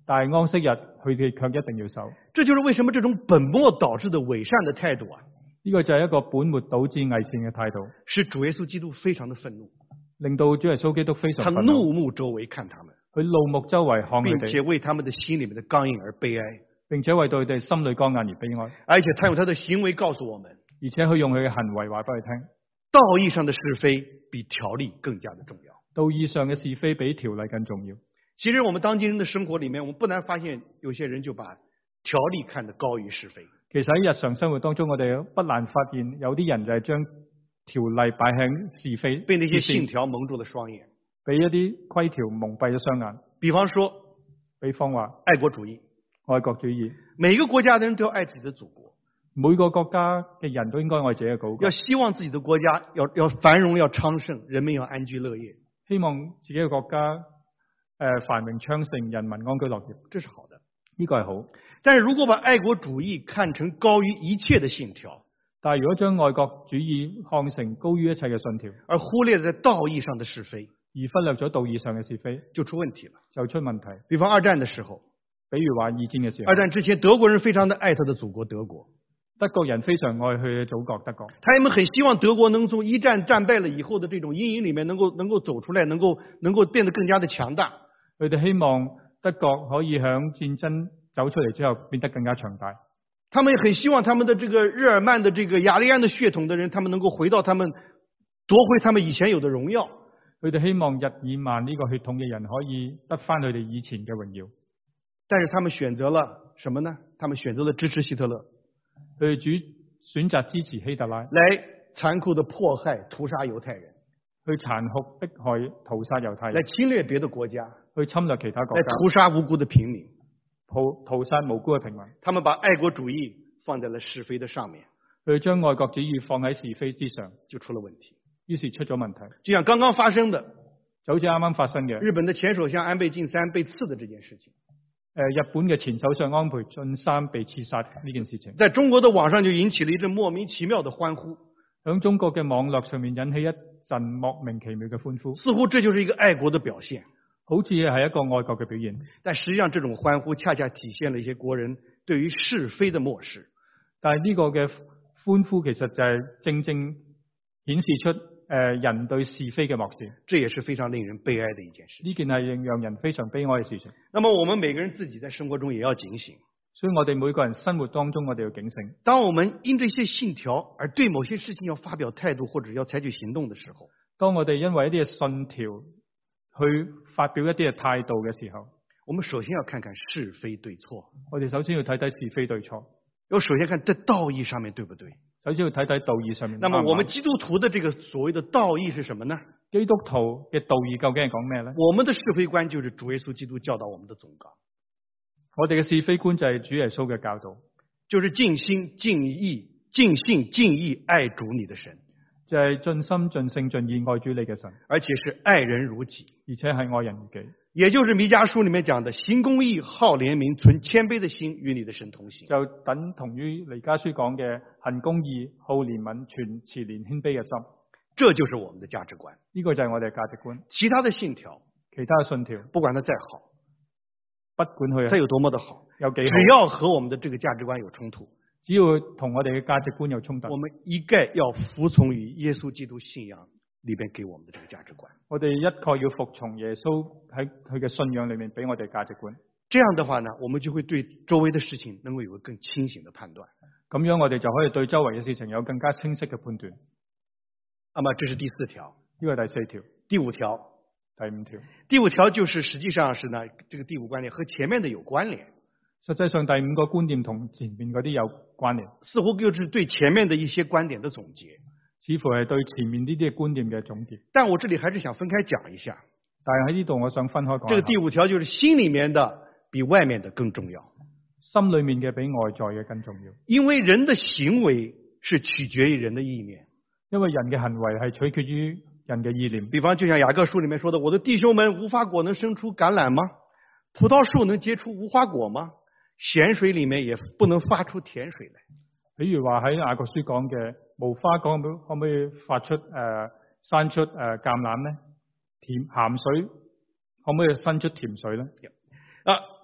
但係安息日佢哋卻一定要守。 這就是為什麼這種本末倒置的偽善的態度啊， 呢個就係一個本末倒置偽善嘅態度， 使主耶穌基督非常的憤怒， 令到主耶穌基督非常他憤怒， 怒目周圍看他們， 佢怒目周圍看佢並且哋， 為他們的心裡面的剛硬而悲哀， 並且為到佢哋心裏剛硬而悲哀， 而且他用他的行為告訴我們， 而且佢用佢嘅行為話俾佢聽， 道義上的是非比條例更加的重要。 道義上嘅是非比條例更重要。 其實我們當今人的生活裡面，我們不難發現有些人就把條例看得高於是非。 其實喺日常生活當中，我哋不難發現有啲人就係將條例擺喺是非， 被那些信條蒙住了雙眼， 俾一啲規條蒙蔽咗雙眼。 比方說， 比方話愛國主義， 愛國主義， 每個國家的人都要愛自己的祖國， 每個國家嘅人都應該愛自己嘅祖國， 要希望自己的國家要繁榮，要昌盛，人民要安居樂業， 希望自己嘅國家繁榮昌盛，人民安居樂業， 這是好的， 呢個係好。 但是如果把愛國主義看成高於一切的信條， 但係如果將愛國主義看成高於一切嘅信條， 而忽略在道義上的是非， 而忽略咗道義上嘅是非， 就出問題了。 就出問題。 比方二戰的時候， 比如話二戰嘅時候， 二戰之前德國人非常的愛他的祖國德國， 德國人非常愛佢嘅祖國德國， 他們很希望德國能從一戰戰敗了以後的這種陰影裡面能夠走出來，能夠變得更加的強大。 佢哋希望德國可以響戰爭走出嚟之後變得更加強大。 他們也很希望他們的這個日耳曼的這個雅利安的血統的人，他們能夠回到他們奪回他們以前有的榮耀。 佢哋希望日耳曼呢個血統嘅人可以得翻佢哋以前嘅榮耀。 但是他們選擇了什麼呢？他們選擇了支持希特勒， 佢哋選擇支持希特拉， 來殘酷的迫害屠殺猶太人， 去殘酷迫害屠殺猶太人， 來侵略別的國家， 去侵略其他國來家， 屠殺無辜的平民， 屠殺無辜嘅平民。 他們把愛國主義放在了是非的上面， 佢將愛國主義放喺是非之上， 就出了問題。 於是出咗問題。 就像剛剛發生的， 就好似啱啱發生嘅日本的前首相安倍晉三被刺的這件事情。 日本嘅前首相安倍晉三被刺殺呢件事情， 在中國的網上就引起了一陣莫名其妙的歡呼。 響中國嘅網絡上面引起一陣莫名其妙嘅歡呼， 似乎這就是一個愛國的表現， 好似係一個愛國嘅表現。 但實際上，這種歡呼恰恰體現了一些國人對於是非的漠視。 但係呢個嘅歡呼其實就係正正顯示出人對是非嘅漠視， 這也是非常令人悲哀的一件事。 呢件係讓人非常悲哀嘅事情。 那麼我們每個人自己在生活中也要警醒， 所以我哋每個人生活當中我哋要警醒。 當我們因這些信條而對某些事情要發表態度或者要採取行動的時候， 當我哋因為一啲嘅信條去發表一啲嘅態度嘅時候， 我們首先要看看是非對錯。 我哋首先要睇睇是非對錯， 要首先看在道義上面對不對。 首先要睇睇道義上面。 那麼我們基督徒的這個所謂的道義是什麼呢？ 基督徒嘅道義究竟係講咩呢？ 我們的是非觀就是主耶穌基督教導我們的總綱。 我哋嘅是非觀就係主耶穌嘅教導， 就是盡心盡意盡性盡意愛主你的神， 就係盡心盡性盡意愛主你嘅神， 而且是愛人如己， 而且係愛人如己。 也就是彌迦書裏面講的行公義好憐憫存謙卑的心與你的神同行， 就等同於彌迦書講嘅行公義好憐憫存慈憐謙卑嘅心。 這就是我們的價值觀。 呢個就係我哋嘅價值觀。 其他的信條， 其他嘅信條， 不管它再好， 不管它有多麼的好， 有幾好， 只要和我們的這個價值觀有衝突， 只要同我哋嘅價值觀有衝突， 我們一概要服從於耶穌基督信仰裏邊給我們的這個價值觀。 我哋一概要服從耶穌喺佢嘅信仰裏面俾我哋價值觀。 這樣的話呢，我們就會對周圍的事情能夠有個更清醒的判斷。 咁樣我哋就可以對周圍嘅事情有更加清晰嘅判斷。 那麼這是第四條， 呢個第四條。 第五條， 第五條。 第五條就是實際上是呢，這個第五觀念和前面的有關聯。 實際上第五個觀點同前面嗰啲有關聯， 似乎就是對前面的一些觀點的總結， 似乎係對前面呢啲嘅觀點嘅總結。 但我這裡還是想分開講一下。 但係喺呢度我想分開講。 這個第五條就是心裡面的比外面的更重要， 心裡面嘅比外在嘅更重要。 因為人的行為是取決於人的意念， 因為人嘅行為係取決於人嘅意念。 比方就像雅各書裡面說的，我的弟兄們，無花果能生出橄欖嗎？葡萄樹能結出無花果嗎？鹹水裡面也不能發出甜水來。 比如話喺雅各書講嘅無花果可唔可以發出生出橄欖呢？鹹水可唔可以生出甜水呢？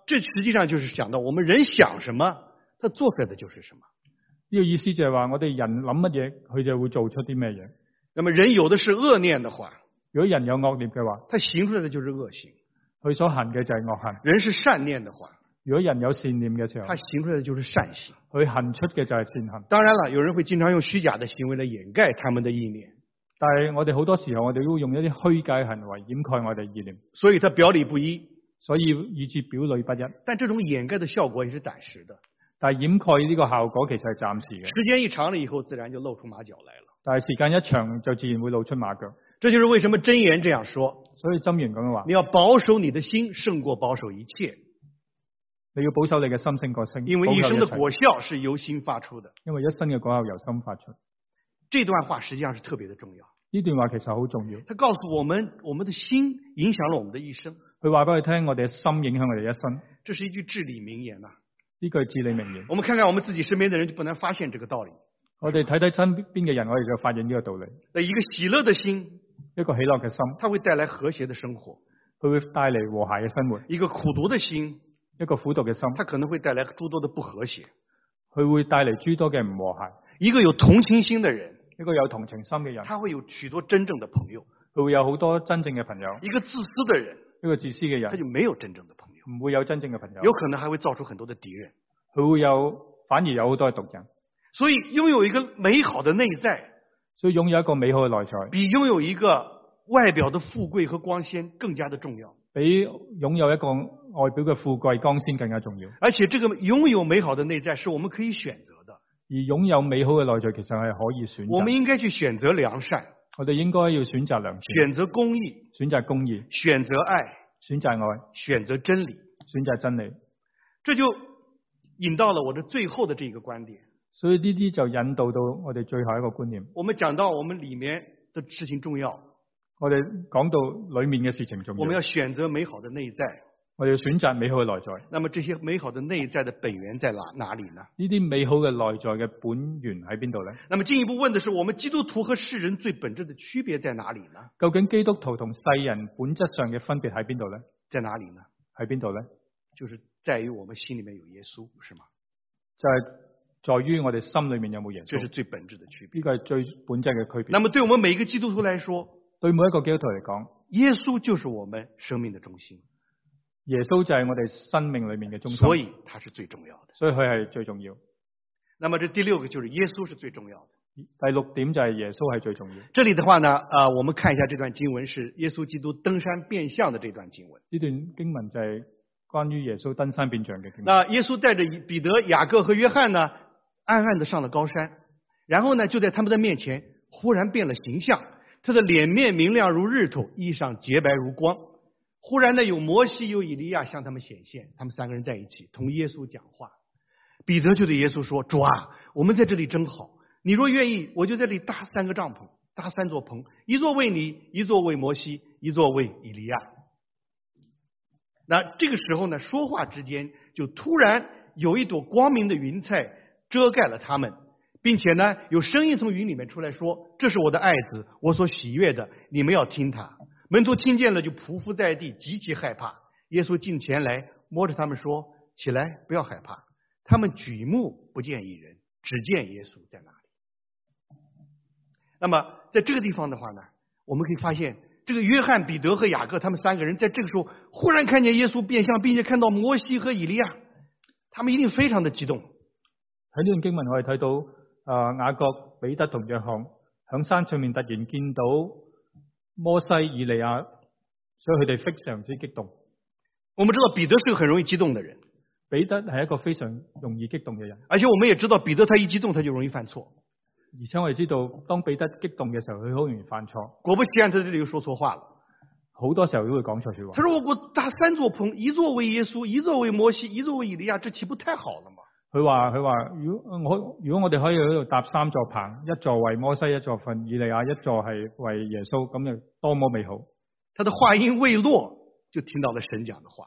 這實際上就是講到我們人想什麼，他做出來的就是什麼。 呢個意思就係話，我哋人諗乜嘢，佢就會做出啲咩嘢。 那麼人有的是惡念的話， 如果人有惡念嘅話， 他行出來的就是惡行。 佢所行嘅就係惡行。 人是善念的話， 如果人有善念嘅時候， 他行出來的就是善行。 佢行出嘅就係善行。 當然了，有人會經常用虛假的行為來掩蓋他們的意念。 但係我哋好多時候，我哋都會用一啲虛假行為掩蓋我哋意念。 所以他表裏不一， 所以以致表裏不一。 但這種掩蓋的效果也是暫時的。 但係掩蓋呢個效果其實係暫時嘅。 時間一長了以後，自然就露出馬腳來了。 但係時間一長，就自然會露出馬腳。 這就是為什麼箴言這樣說。 所以箴言咁樣話， 你要保守你的心，勝過保守一切。 你要保守你嘅心勝過心。 因為一生的果效是由心發出的。 因為一生嘅果效由心發出。 這段話實際上是特別的重要。 呢段話其實好重要。 它告訴我們，我們的心影響了我們的一生。 佢話俾我哋聽，我哋嘅心影響我哋一生。 這是一句至理名言啊！ 呢句至理名言。 我們看看我們自己身邊的人，就不難發現這個道理。 我哋睇睇身邊嘅人，我哋就發現呢個道理。 一個喜樂的心， 一個喜樂嘅心， 它會帶來和諧的生活。 佢會帶嚟和諧嘅生活。 一個苦毒的心， 一個苦毒嘅心， 它可能會帶來諸多的不和諧。 佢會帶嚟諸多嘅唔和諧。 一個有同情心的人， 一個有同情心嘅人， 他會有許多真正的朋友。 佢會有好多真正嘅朋友。 一個自私的人， 一個自私嘅人， 他就沒有真正的朋友， 唔會有真正嘅朋友。 有可能還會造出很多的敵人。 佢會反而有好多嘅敵人。 所以擁有一個美好的內在， 所以擁有一個美好嘅內在， 比擁有一個外表的富貴和光鮮更加的重要。 比擁有一個外表嘅富貴光鮮更加重要。 而且這個擁有美好的內在是我們可以選擇的。 而擁有美好嘅內在其實係可以選擇。 我們應該去選擇良善， 我哋應該要選擇良善， 選擇公義， 選擇公義， 選擇愛， 選擇愛， 選擇真理， 選擇真理。 這就引到了我的最後的這個觀點。 所以呢啲就引導到我哋最後一個觀念。 我們講到我們裏面的事情重要， 我哋講到裏面嘅事情重要。 我們要選擇美好的內在， 我哋要選擇美好嘅內在。 那麼這些美好的內在的本源在哪裏呢？ 呢啲美好嘅內在嘅本源喺邊度呢？ 那麼進一步問的是，我們基督徒和世人最本質的區別在哪裏呢？ 究竟基督徒同世人本質上嘅分別喺邊度呢？ 在哪裏呢？ 喺邊度呢？ 就是在於我們心裏面有耶穌，不是嗎？ 就係在於我哋心裏面有冇耶穌。 這是最本質的區別。 呢個係最本質嘅區別。 那麼對我們每一個基督徒來說， 對每一個基督徒嚟講， 耶穌就是我們生命的中心。 耶穌就係我哋生命裏面嘅中心。 所以他是最重要的。 所以佢係最重要。 那麼這第六個就是耶穌是最重要的。 第六點就係耶穌係最重要。 這裏的話呢，我們看一下這段經文是耶穌基督登山變像的這段經文。 呢段經文就係關於耶穌登山變像嘅經文。 那耶穌帶着彼得、雅各和約翰呢，暗暗地上了高山，然後呢，就在他們的面前忽然變了形象，他的臉面明亮如日頭，衣裳潔白如光。忽然呢，有摩西有以利亞向他們顯現，他們三個人在一起同耶穌講話。彼得就對耶穌說：主啊，我們在這裏真好，你若願意，我就在這裏搭3個帳篷，搭3座棚，一座為你，一座為摩西，一座為以利亞。那這個時候呢，說話之間就突然有一朵光明的雲彩遮蓋了他們，並且呢，有聲音從雲裡面出來說：這是我的愛子，我所喜悅的，你們要聽他。門徒聽見了就匍匐在地，極其害怕。耶穌近前來摸着他們說：起來，不要害怕。他們舉目不見一人，只見耶穌在那裡。那麼在這個地方的話呢，我們可以發現這個約翰、彼得和雅各他們3個人在這個時候忽然看見耶穌變像，並且看到摩西和以利亞，他們一定非常的激動。 喺呢段經文我哋睇到雅各、彼得同約翰響山上面突然見到摩西、以利亞，所以佢哋非常之激動。 我們知道彼得是個很容易激動的人， 彼得係一個非常容易激動嘅人， 而且我們也知道彼得他一激動他就容易犯錯。 而且我哋知道當彼得激動嘅時候，佢好容易犯錯。 果不其然，他在這裡又說錯話了。 好多時候都會講錯說話。 他說：我搭3座棚，一座為耶穌，一座為摩西，一座為以利亞，這豈不太好了嗎？ 佢話如果我哋可以喺度搭3座棚，一座為摩西，一座為以利亞，一座係為耶穌，咁就多麼美好。 他的話音未落，就聽到了神講的話。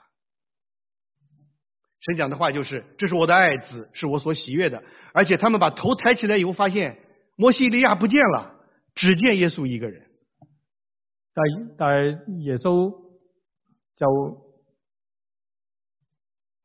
神講的話就是：這是我的愛子，是我所喜悅的。而且他們把頭抬起來以後，發現摩西、以利亞不見了，只見耶穌一個人。 但係耶穌就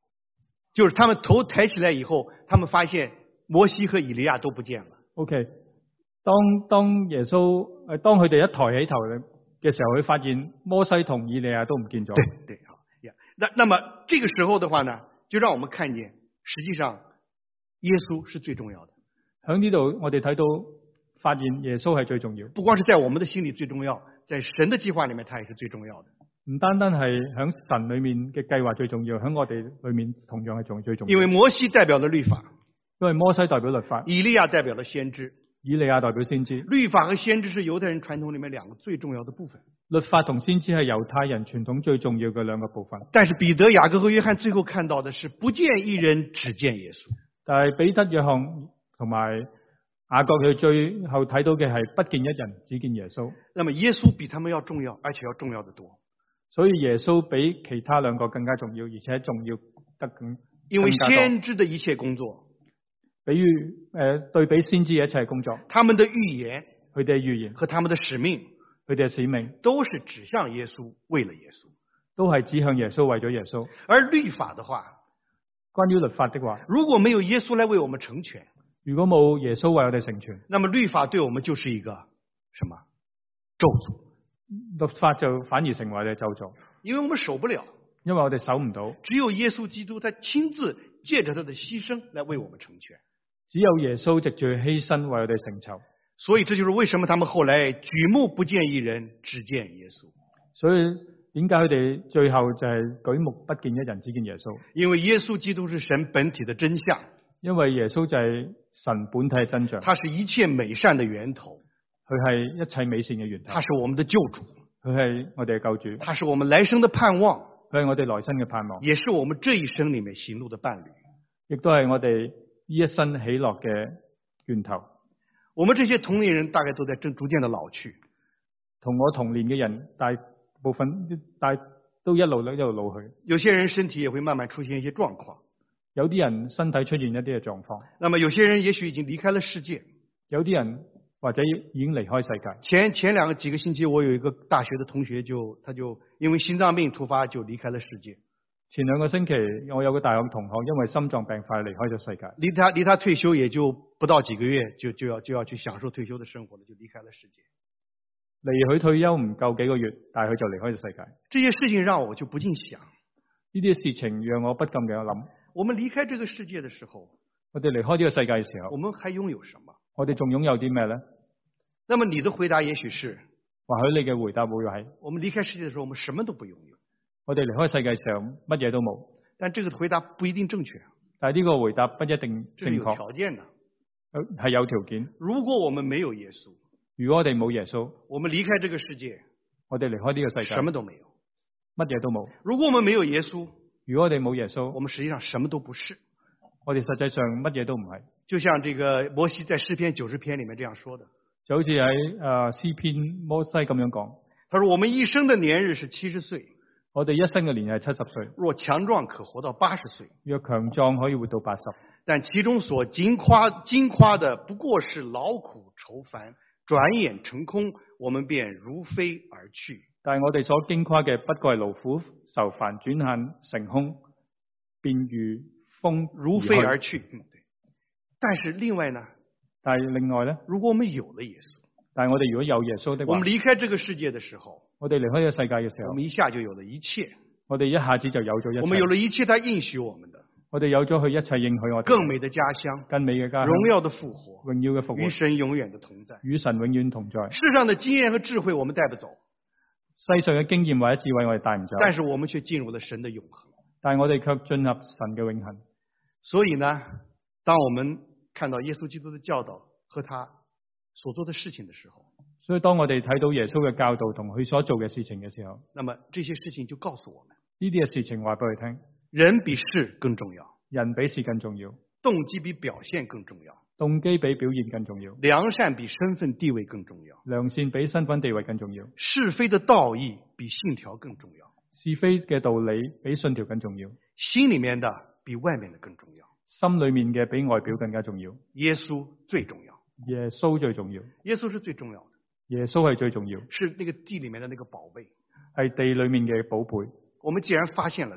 就是他們頭抬起來以後，他們發現摩西和以利亞都不見了。 OK， 當耶穌當佢哋一抬起頭嘅時候，佢發現摩西同以利亞都唔見咗。 對，好，那麼這個時候的話呢，就讓我們看見，實際上耶穌是最重要的。 喺呢度我哋睇到，發現耶穌係最重要。 不光是在我們的心裏最重要，在神的計劃裏面，他也是最重要的。 唔單單係喺神裏面嘅計劃最重要，喺我哋裏面同樣係最重要。 因為摩西代表了律法， 因為摩西代表律法， 以利亞代表了先知， 以利亞代表先知。 律法和先知是猶太人傳統裏面兩個最重要的部分。 律法同先知係猶太人傳統最重要嘅兩個部分。 但是彼得、雅各和約翰最後看到的是不見一人，只見耶穌。 但係彼得、約翰同埋雅各佢最後睇到嘅係不見一人，只見耶穌。 那麼耶穌比他們要重要，而且要重要得多。 所以耶穌比其他兩個更加重要，而且重要得更加多。 因為先知的一切工作， 比如對比先知嘅一切工作， 他們的預言， 佢哋嘅預言和他們的使命， 佢哋嘅使命都是指向耶穌，為了耶穌， 都係指向耶穌，為咗耶穌。 而律法的話， 關於律法的話， 如果沒有耶穌來為我們成全， 如果冇耶穌為我哋成全， 那麼律法對我們就是一個什麼咒詛？ 律法就反而成為我哋咒詛， 因為我們守不了， 因為我哋守唔到。 只有耶穌基督，他親自借着他的犧牲來為我們成全。 只有耶穌藉住犧牲為我哋成就。 所以這就是為什麼他們後來舉目不見一人，只見耶穌。 所以點解佢哋最後就係舉目不見一人，只見耶穌？ 因為耶穌基督是神本體的真相。 因為耶穌就係神本體嘅真相。 他是一切美善的源頭。 佢係一切美善嘅源頭。 他是我們的救主。 佢係我哋嘅救主。 他是我們來生的盼望。 佢係我哋來生嘅盼望。 也是我們這一生裏面行路的伴侶。亦都係我哋呢一生喜樂嘅源頭。 我們這些同齡人大概都在逐漸的老去。 同我同年嘅人大部分都一路老去。 有些人身體也會慢慢出現一些狀況。 有啲人身體出現一啲嘅狀況。 那麼有些人也許已經離開了世界。 有啲人或者已經離開世界。 前幾個星期，我有一個大學的同學他就因為心臟病突發就離開了世界。 前2個星期，我有個大學同學因為心臟病發離開咗世界。 離他退休也就不到幾個月，就要去享受退休的生活了，就離開了世界。 離佢退休唔夠幾個月，但係佢就離開咗世界。 這些事情讓我就不禁想， 呢啲事情讓我不禁嘅諗。 我們離開這個世界的時候， 我哋離開呢個世界嘅時候， 我們還擁有什麼？ 我哋仲擁有啲咩呢？ 那麼你的回答也許是， 或許你嘅回答會係： 我們離開世界的時候，我們什麼都不擁有。 我哋離開世界嘅時候，乜嘢都冇。 但這個回答不一定正確。 但係呢個回答不一定正確。 有條件的。 係有條件。 如果我們沒有耶穌， 如果我哋冇耶穌， 我們離開這個世界， 我哋離開呢個世界， 什麼都沒有， 乜嘢都冇。 如果我們沒有耶穌， 如果我哋冇耶穌， 我們實際上什麼都不是。 我哋實際上乜嘢都唔係。 就像這個摩西在詩篇90篇裏面這樣說的， 就好似喺詩篇摩西咁樣講。 他說：我們一生的年日是70歲。 我哋一生嘅年日係70歲。 若強壯可活到80歲。 若強壯可以活到80。 但其中所矜誇的不過是勞苦愁煩，轉眼成空，我們便如飛而去。 但係我哋所矜誇嘅不過係勞苦愁煩，轉眼成空，便如風如飛而去。對。但是另外呢？如果我們有了耶穌， 但係我哋如果有耶穌的話， 我們離開這個世界的時候， 我哋離開呢個世界嘅時候， 我們一下就有了一切。 我哋一下子就有咗一切。 我們有了一切，他應許我們的。 我哋有咗佢一切應許我哋。 更美的家鄉， 更美嘅家鄉， 榮耀的復活， 榮耀嘅復活， 與神永遠的同在， 與神永遠同在。 世上的經驗和智慧我們帶不走， 世上嘅經驗或者智慧我哋帶唔走， 但是我們卻進入了神的永恆。 但係我哋卻進入神嘅永恆。 所以呢，當我們看到耶穌基督的教導和他所做的事情的時候， 所以當我哋睇到耶穌嘅教導同佢所做嘅事情嘅時候， 那麼這些事情就告訴我們， 呢啲嘅事情話俾佢聽， 人比事更重要， 人比事更重要， 動機比表現更重要， 動機比表現更重要， 良善比身份地位更重要， 良善比身份地位更重要， 是非的道義比信條更重要， 是非嘅道理比信條更重要， 心裏面的比外面的更重要， 心裏面嘅比外表更加重要。 耶穌最重要， 耶穌最重要， 耶穌是最重要的， 耶穌係最重要， 是那個地裏面的那個寶貝， 係地裏面嘅寶貝。 我們既然發現了他，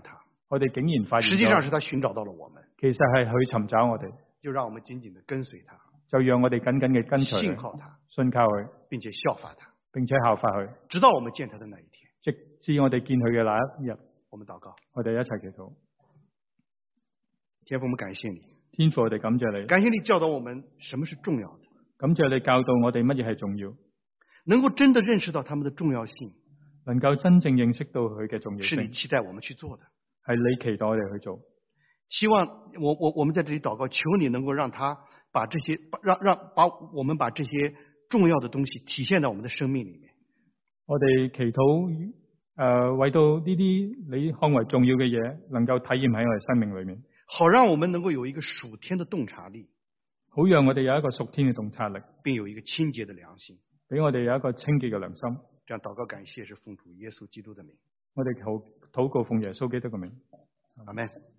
我哋竟然發現實際上是他尋找到了我們， 其實係佢尋找我哋， 就讓我們緊緊地跟隨他， 就讓我哋緊緊嘅跟隨佢， 信靠他， 信靠佢， 並且效法他， 並且效法佢， 直到我們見他的那一天， 直至我哋見佢嘅那一日。 我們禱告， 我哋一齊祈禱。 天父，我們感謝你， 天父，我哋感謝你， 感謝你教導我們什麼是重要的， 感謝你教導我哋乜嘢係重要， 能夠真的認識到他們的重要性， 能夠真正認識到佢嘅重要性， 是你期待我們去做的， 係你期待我哋去做。 希望我們在這裡禱告，求你能夠讓他把這些我們把這些重要的東西體現在我們的生命裡面。 我哋祈禱為到呢啲你看為重要嘅嘢，能夠體驗喺我哋生命裡面， 好讓我們能夠有一個屬天的洞察力， 好讓我哋有一個屬天嘅洞察力， 並有一個清潔的良心， 俾我哋有一個清潔嘅良心。 這樣禱告感謝是奉主耶穌基督的名。 我哋禱告奉耶穌基督嘅名。 阿們。